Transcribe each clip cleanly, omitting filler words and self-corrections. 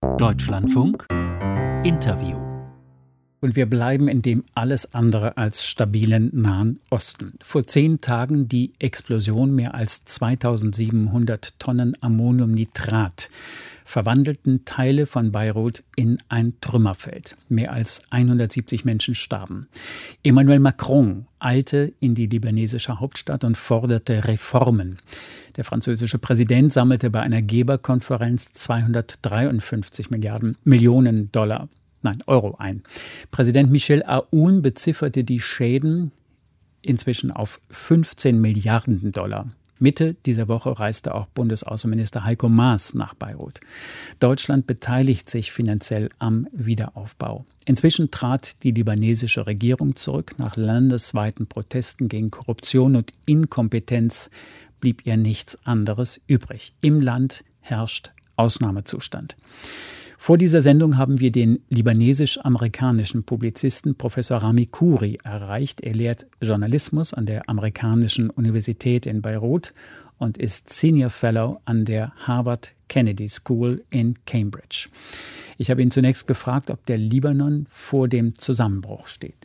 Deutschlandfunk Interview. Und wir bleiben in dem alles andere als stabilen Nahen Osten. Vor 10 Tagen die Explosion mehr als 2700 Tonnen Ammoniumnitrat verwandelten Teile von Beirut in ein Trümmerfeld. Mehr als 170 Menschen starben. Emmanuel Macron eilte in die libanesische Hauptstadt und forderte Reformen. Der französische Präsident sammelte bei einer Geberkonferenz 253 Millionen Euro ein. Präsident Michel Aoun bezifferte die Schäden inzwischen auf 15 Milliarden Dollar. Mitte dieser Woche reiste auch Bundesaußenminister Heiko Maas nach Beirut. Deutschland beteiligt sich finanziell am Wiederaufbau. Inzwischen trat die libanesische Regierung zurück. Nach landesweiten Protesten gegen Korruption und Inkompetenz blieb ihr nichts anderes übrig. Im Land herrscht Ausnahmezustand. Vor dieser Sendung haben wir den libanesisch-amerikanischen Publizisten Professor Rami Khouri erreicht. Er lehrt Journalismus an der amerikanischen Universität in Beirut und ist Senior Fellow an der Harvard Kennedy School in Cambridge. Ich habe ihn zunächst gefragt, ob der Libanon vor dem Zusammenbruch steht.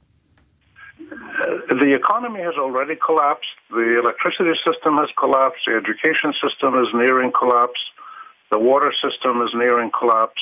The economy has already collapsed. The electricity system has collapsed. The education system is nearing collapse. The water system is nearing collapse.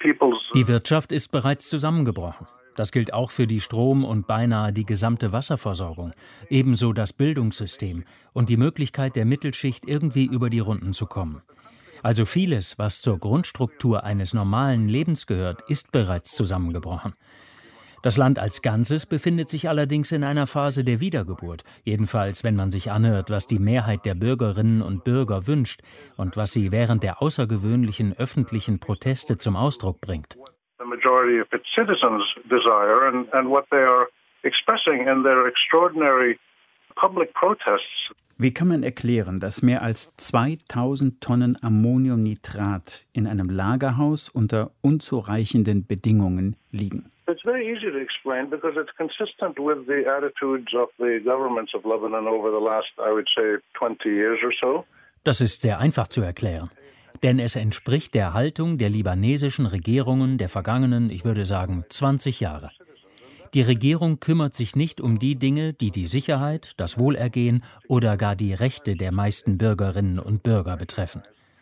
Die Wirtschaft ist bereits zusammengebrochen. Das gilt auch für die Strom- und beinahe die gesamte Wasserversorgung. Ebenso das Bildungssystem und die Möglichkeit der Mittelschicht, irgendwie über die Runden zu kommen. Also vieles, was zur Grundstruktur eines normalen Lebens gehört, ist bereits zusammengebrochen. Das Land als Ganzes befindet sich allerdings in einer Phase der Wiedergeburt, jedenfalls wenn man sich anhört, was die Mehrheit der Bürgerinnen und Bürger wünscht und was sie während der außergewöhnlichen öffentlichen Proteste zum Ausdruck bringt. The majority of its citizens desire and what they are expressing in their extraordinary public protests. Wie kann man erklären, dass mehr als 2000 Tonnen Ammoniumnitrat in einem Lagerhaus unter unzureichenden Bedingungen liegen? It's very easy to explain because it's consistent with the attitudes of the governments of Lebanon over the last, I would say, 20 years or so. Das ist sehr einfach zu erklären. Denn es entspricht der Haltung der libanesischen Regierungen der vergangenen, ich würde sagen, 20 Jahre. Die Regierung kümmert sich nicht um die Dinge, die die Sicherheit, das Wohlergehen oder gar die Rechte der meisten Bürgerinnen und Bürger betreffen.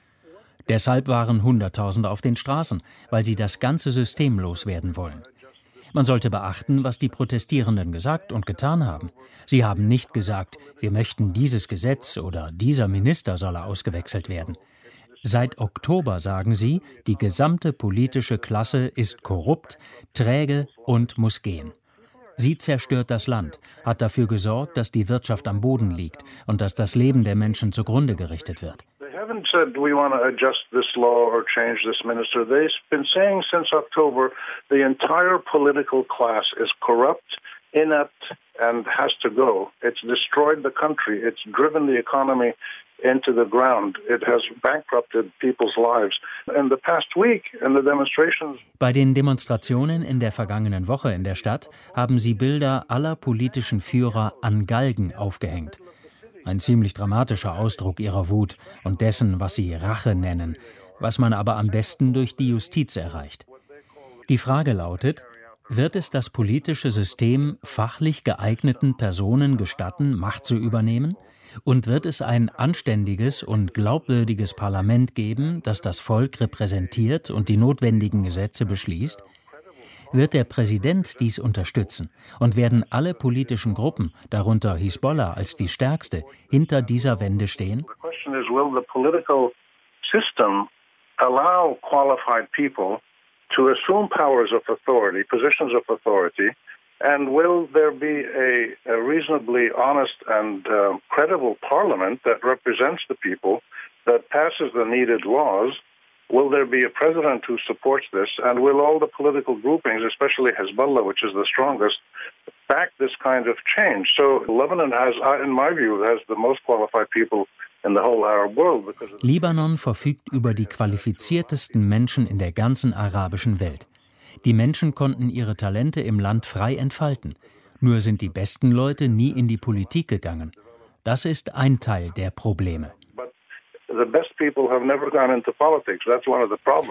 Deshalb waren Hunderttausende auf den Straßen, weil sie das ganze System loswerden wollen. Man sollte beachten, was die Protestierenden gesagt und getan haben. Sie haben nicht gesagt, wir möchten dieses Gesetz oder dieser Minister solle ausgewechselt werden. Seit Oktober sagen sie, die gesamte politische Klasse ist korrupt, träge und muss gehen. Sie zerstört das Land, hat dafür gesorgt, dass die Wirtschaft am Boden liegt und dass das Leben der Menschen zugrunde gerichtet wird. They haven't said we want to adjust this law or change this minister. They've been saying since October the entire political class is corrupt, inept and has to go. It's destroyed the country. It's driven the economy into the ground. It has bankrupted people's lives. In the past week, in the demonstrations. Bei den Demonstrationen in der vergangenen Woche in der Stadt haben sie Bilder aller politischen Führer an Galgen aufgehängt. Ein ziemlich dramatischer Ausdruck ihrer Wut und dessen, was sie Rache nennen, was man aber am besten durch die Justiz erreicht. Die Frage lautet, wird es das politische System fachlich geeigneten Personen gestatten, Macht zu übernehmen? Und wird es ein anständiges und glaubwürdiges Parlament geben, das das Volk repräsentiert und die notwendigen Gesetze beschließt? Wird der Präsident dies unterstützen? Und werden alle politischen Gruppen, darunter Hisbollah als die stärkste, hinter dieser Wende stehen? The question is, will the political system allow qualified people to assume powers of authority, positions of authority, and will there be a reasonably honest and credible parliament that represents the people, that passes the needed laws? Will there be a president who supports this? And will all the political groupings, especially Hezbollah, which is the strongest, back this kind of change? So Lebanon has, in my view, has the most qualified people in the whole Arab world. Libanon verfügt über die qualifiziertesten Menschen in der ganzen arabischen Welt. Die Menschen konnten ihre Talente im Land frei entfalten. Nur sind die besten Leute nie in die Politik gegangen. Das ist ein Teil der Probleme. The best people have never gone into politics. That's one of the problems.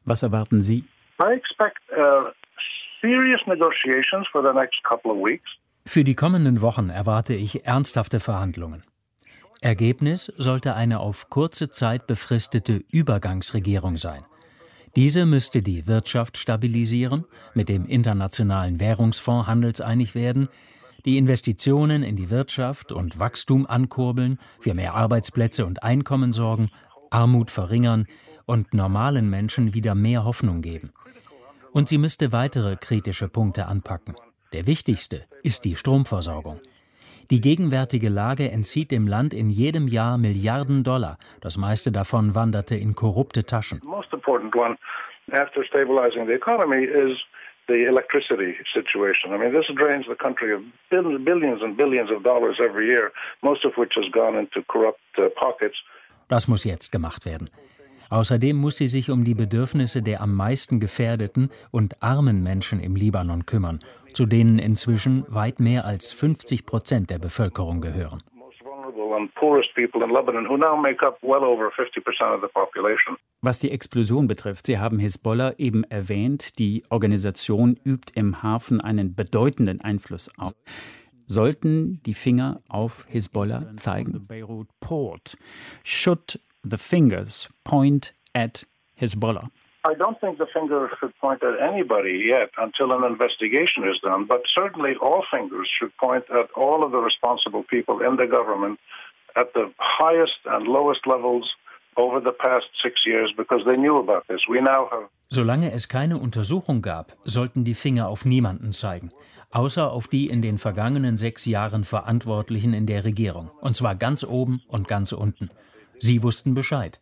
Was erwarten Sie? I expect serious negotiations for the next couple of weeks. Für die kommenden Wochen erwarte ich ernsthafte Verhandlungen. Ergebnis sollte eine auf kurze Zeit befristete Übergangsregierung sein. Diese müsste die Wirtschaft stabilisieren, mit dem Internationalen Währungsfonds handelseinig werden, die Investitionen in die Wirtschaft und Wachstum ankurbeln, für mehr Arbeitsplätze und Einkommen sorgen, Armut verringern und normalen Menschen wieder mehr Hoffnung geben. Und sie müsste weitere kritische Punkte anpacken. Der wichtigste ist die Stromversorgung. Die gegenwärtige Lage entzieht dem Land in jedem Jahr Milliarden $. Das meiste davon wanderte in korrupte Taschen. The most important one after stabilizing the economy is the electricity situation. I mean, this drains the country of billions and billions of dollars every year, most of which has gone into corrupt pockets. Das muss jetzt gemacht werden. Außerdem muss sie sich um die Bedürfnisse der am meisten gefährdeten und armen Menschen im Libanon kümmern, zu denen inzwischen weit mehr als 50% der Bevölkerung gehören. Was die Explosion betrifft, Sie haben Hisbollah eben erwähnt, die Organisation übt im Hafen einen bedeutenden Einfluss aus. Sollten die Finger auf Hisbollah zeigen? Beirut Port. Should the fingers point at Hezbollah? I don't think the finger should point at anybody yet until an investigation is done, but certainly all fingers should point at all of the responsible people in the government at the highest and lowest levels over the past 6 years because they knew about this. We now have. Solange es keine Untersuchung gab, sollten die Finger auf niemanden zeigen, außer auf die in den vergangenen 6 Jahren Verantwortlichen in der Regierung, und zwar ganz oben und ganz unten. Sie wussten Bescheid.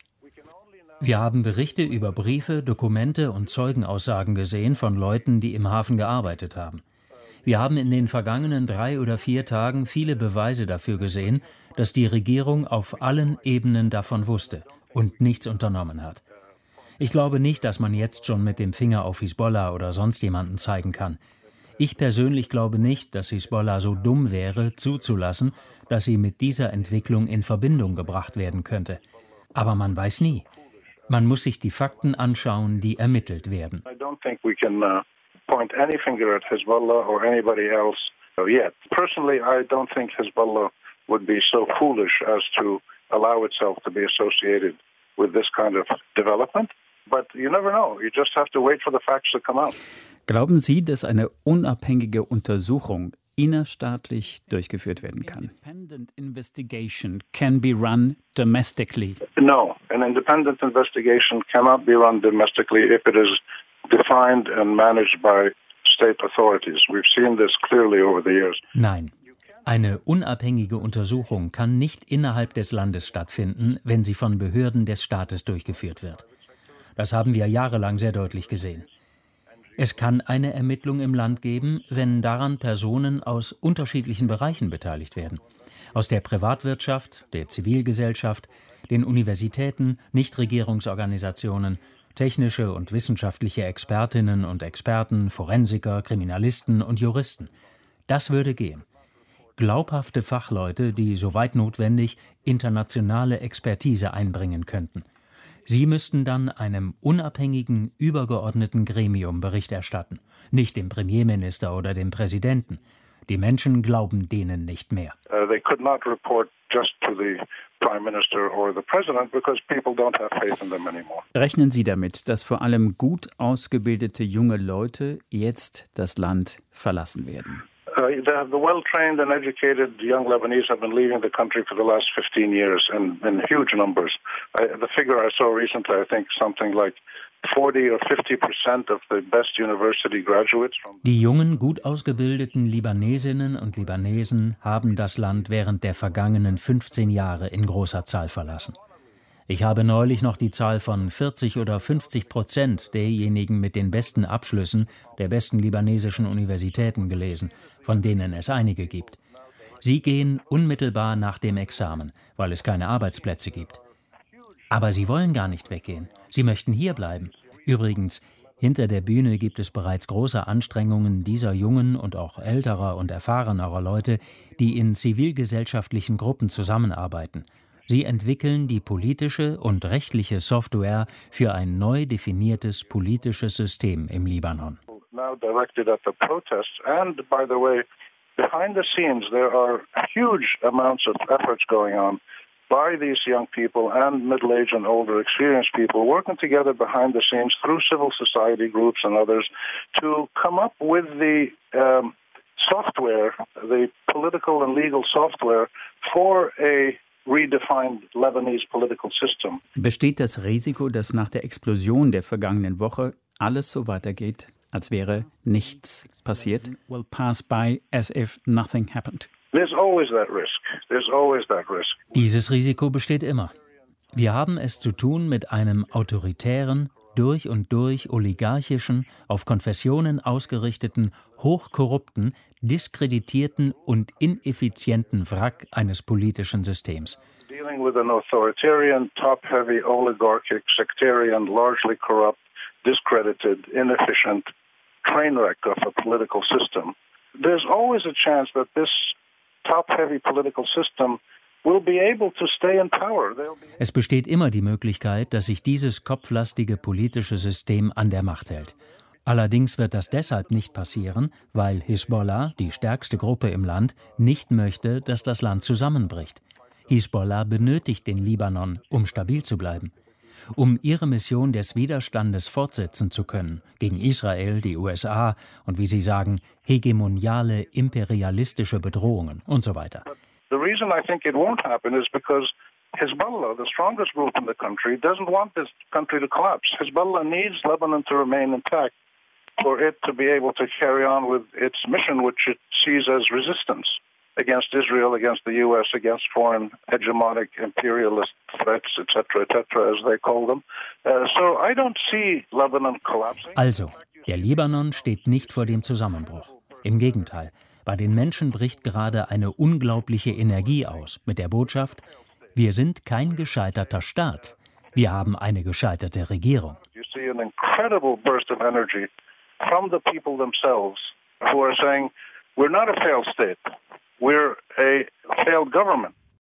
Wir haben Berichte über Briefe, Dokumente und Zeugenaussagen gesehen von Leuten, die im Hafen gearbeitet haben. Wir haben in den vergangenen 3 oder 4 Tagen viele Beweise dafür gesehen, dass die Regierung auf allen Ebenen davon wusste und nichts unternommen hat. Ich glaube nicht, dass man jetzt schon mit dem Finger auf Hisbollah oder sonst jemanden zeigen kann. Ich persönlich glaube nicht, dass Hisbollah so dumm wäre, zuzulassen, dass sie mit dieser Entwicklung in Verbindung gebracht werden könnte. Aber man weiß nie. Man muss sich die Fakten anschauen, die ermittelt werden. I don't think we can point any finger at Hezbollah or anybody else yet. Personally, I don't think Hezbollah would be so foolish as to allow itself to be associated with this kind of development. But you never know. You just have to wait for the facts to come out. Glauben Sie, dass eine unabhängige Untersuchung innerstaatlich durchgeführt werden kann? Independent investigation can be run domestically. No, an independent investigation cannot be run domestically if it is defined and managed by state authorities. We've seen this clearly over the years. Nein. Eine unabhängige Untersuchung kann nicht innerhalb des Landes stattfinden, wenn sie von Behörden des Staates durchgeführt wird. Das haben wir jahrelang sehr deutlich gesehen. Es kann eine Ermittlung im Land geben, wenn daran Personen aus unterschiedlichen Bereichen beteiligt werden. Aus der Privatwirtschaft, der Zivilgesellschaft, den Universitäten, Nichtregierungsorganisationen, technische und wissenschaftliche Expertinnen und Experten, Forensiker, Kriminalisten und Juristen. Das würde gehen. Glaubhafte Fachleute, die, soweit notwendig, internationale Expertise einbringen könnten. Sie müssten dann einem unabhängigen, übergeordneten Gremium Bericht erstatten, nicht dem Premierminister oder dem Präsidenten. Die Menschen glauben denen nicht mehr. They could not report just to the Prime Minister or the President because people don't have faith in them anymore. Rechnen Sie damit, dass vor allem gut ausgebildete junge Leute jetzt das Land verlassen werden? The well-trained and educated young Lebanese have been leaving the country for the last 15 years in huge numbers. The figure I saw recently, I think something like 40 or 50% of the best university graduates. Die jungen, gut ausgebildeten Libanesinnen und Libanesen haben das Land während der vergangenen 15 Jahre in großer Zahl verlassen. Ich habe neulich noch die Zahl von 40 oder 50% derjenigen mit den besten Abschlüssen der besten libanesischen Universitäten gelesen, von denen es einige gibt. Sie gehen unmittelbar nach dem Examen, weil es keine Arbeitsplätze gibt. Aber sie wollen gar nicht weggehen. Sie möchten hier bleiben. Übrigens, hinter der Bühne gibt es bereits große Anstrengungen dieser jungen und auch älterer und erfahrenerer Leute, die in zivilgesellschaftlichen Gruppen zusammenarbeiten. Sie entwickeln die politische und rechtliche Software für ein neu definiertes politisches System im Libanon. Now directed at the protests, and by the way, behind the scenes there are huge amounts of efforts going on by these young people and middle-aged and older experienced people working together behind the scenes through civil society groups and others to come up with the software, the political and legal software for a redefined Lebanese political system. Besteht das Risiko, dass nach der Explosion der vergangenen Woche alles so weitergeht, als wäre nichts passiert? Will pass by as if nothing happened. There's always that risk. There's always that risk. Dieses Risiko besteht immer. Wir haben es zu tun mit einem autoritären, durch und durch oligarchischen, auf Konfessionen ausgerichteten, hochkorrupten, diskreditierten und ineffizienten Wrack eines politischen Systems. Dealing with an authoritarian, top-heavy, oligarchic, sectarian, largely corrupt, discredited, inefficient train wreck of a political system. There's always a chance that this top-heavy political system will be able to stay in power. Es besteht immer die Möglichkeit, dass sich dieses kopflastige politische System an der Macht hält. Allerdings wird das deshalb nicht passieren, weil Hisbollah, die stärkste Gruppe im Land, nicht möchte, dass das Land zusammenbricht. Hisbollah benötigt den Libanon, um stabil zu bleiben. Um ihre Mission des Widerstandes fortsetzen zu können, gegen Israel, die USA und, wie sie sagen, hegemoniale, imperialistische Bedrohungen und so weiter. The reason I think it won't happen is because Hezbollah, the strongest group in the country, doesn't want this country to collapse. Hezbollah needs Lebanon to remain intact for it to be able to carry on with its mission, which it sees as resistance against Israel, against the U.S., against foreign hegemonic imperialist threats, etc., as they call them. So I don't see Lebanon collapsing. Also, der Libanon steht nicht vor dem Zusammenbruch. Im Gegenteil, bei den Menschen bricht gerade eine unglaubliche Energie aus mit der Botschaft: Wir sind kein gescheiterter Staat. Wir haben eine gescheiterte Regierung. You see an incredible burst of energy from the people themselves who are saying, we're not a failed state. We're a failed government.